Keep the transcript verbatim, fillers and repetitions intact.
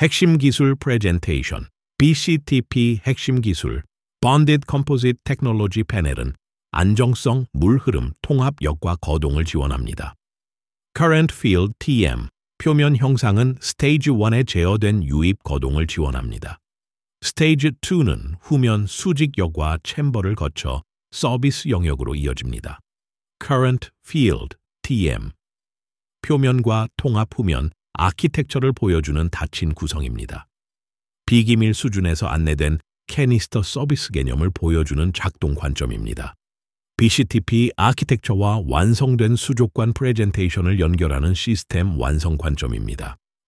핵심 기술 프레젠테이션, 비씨티피 핵심 기술, Bonded Composite Technology 패널은 안정성, 물흐름, 통합 역과 거동을 지원합니다. Current Field 티엠, 표면 형상은 스테이지 일에 제어된 유입 거동을 지원합니다. 스테이지 이는 후면 수직역과 챔버를 거쳐 서비스 영역으로 이어집니다. Current Field 티엠, 표면과 통합 후면 아키텍처를 보여주는 닫힌 구성입니다. 비기밀 수준에서 안내된 캐니스터 서비스 개념을 보여주는 작동 관점입니다. 비씨티피 아키텍처와 완성된 수족관 프레젠테이션을 연결하는 시스템 완성 관점입니다.